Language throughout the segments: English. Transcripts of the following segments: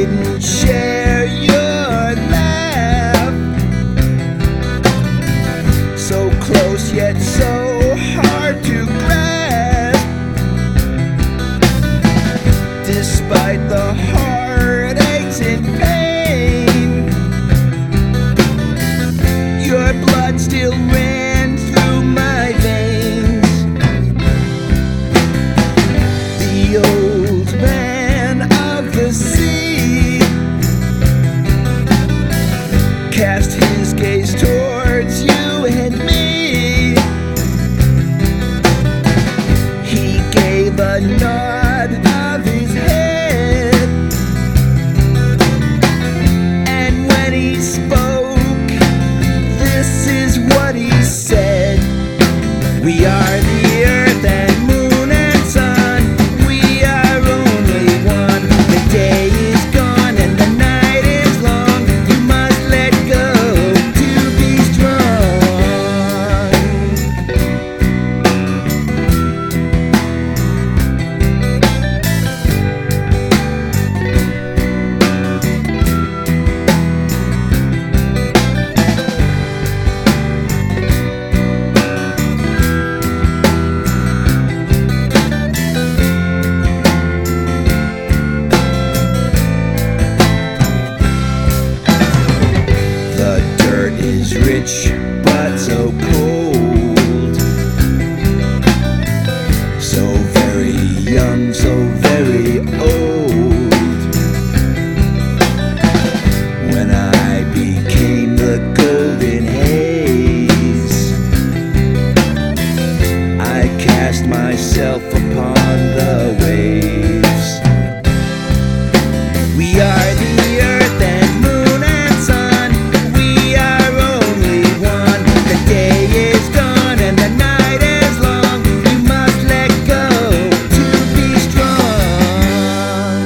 didn't share your laugh. So close yet so hard to grasp. Despite the heartaches and pain, your blood still ran through my veins. The old man of the sea cast his gaze towards you and me. He gave a nod of his head, and when he spoke, this is what he said. We are the earth and moon and sun. We are only one. The day is gone and the night is long. You must let go to be strong. The dirt is rich but so cold, so very young, so very old. When I became the golden haze, I cast myself upon the waves. We are the earth and moon and sun. We are only one. The day is gone and the night is long. You must let go to be strong.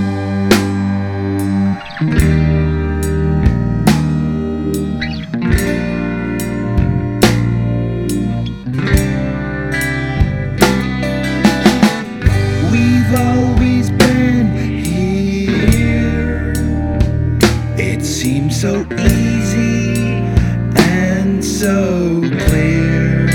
We've always been here. It seems so easy and so clear.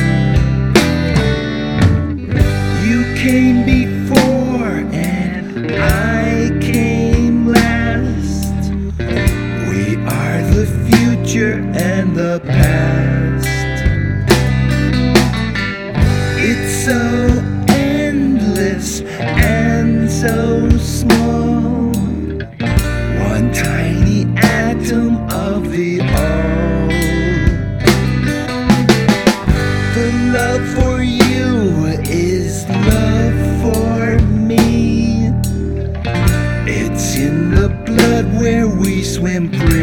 You came before and I came last. We are the future and the past. It's so endless and so small, one tiny atom of the all. The love for you is love for me. It's in the blood where we swim free.